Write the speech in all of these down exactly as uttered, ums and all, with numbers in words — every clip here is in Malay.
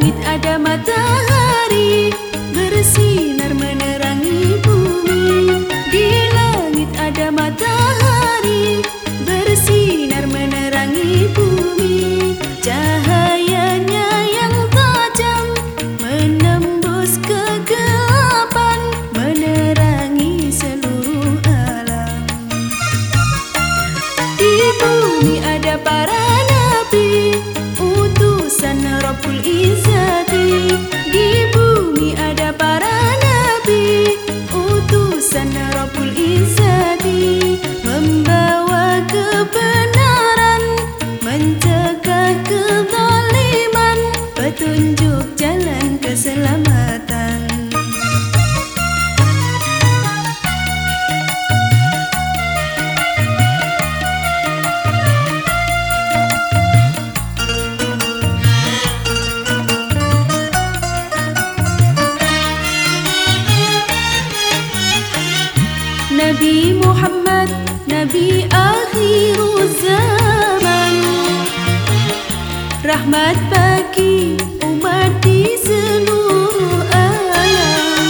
langit ada matahari bersinar menerangi bumi. Di langit ada matahari bersinar menerangi bumi. Cahayanya yang tajam menembus kegelapan, menerangi seluruh alam. Di bumi ada para nabi, utusan Rabbul Izzati. Di bumi ada para nabi, utusan Rabbul Izzati, membawa kebenaran, mencegah kezaliman, petunjuk jalan keselamatan. Nabi Muhammad, Nabi akhirul zaman, rahmat bagi umat di seluruh alam.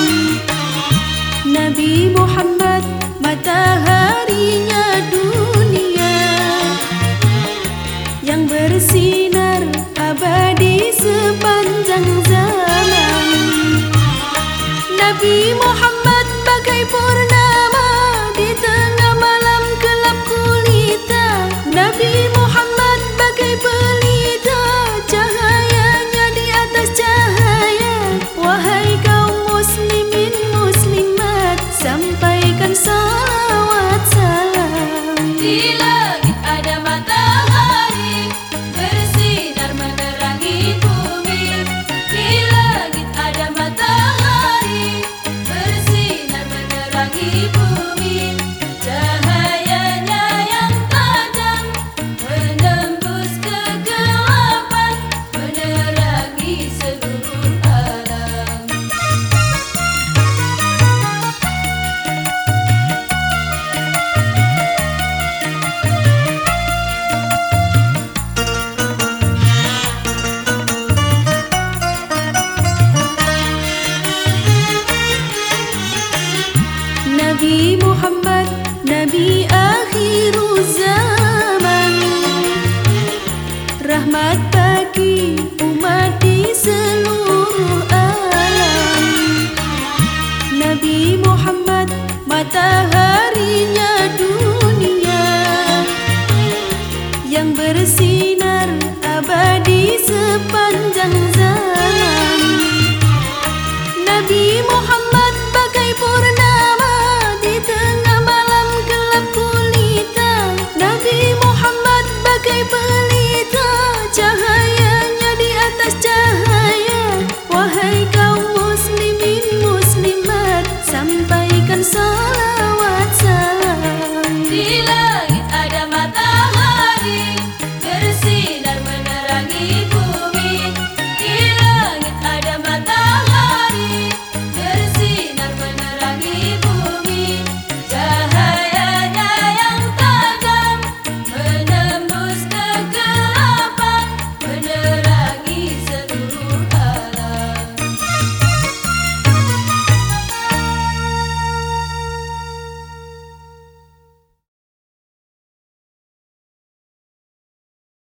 Nabi Muhammad, mataharinya dunia, yang bersinar abadi sepanjang zaman. Nabi Muhammad bagai purnama di tengah malam gelap gulita. Nabi Muhammad bagai pelita, cahayanya di atas cahaya. Wahai kaum muslimin muslimat, sampaikan salawat salam. Di langit ada matahari bersinar menerangi bumi. Di langit ada matahari bersinar menerangi bumi. Cahayanya yang tajam menembus kegelapan, menerangi seluruh alam. Nabi Muhammad, Nabi akhirul zaman, rahmat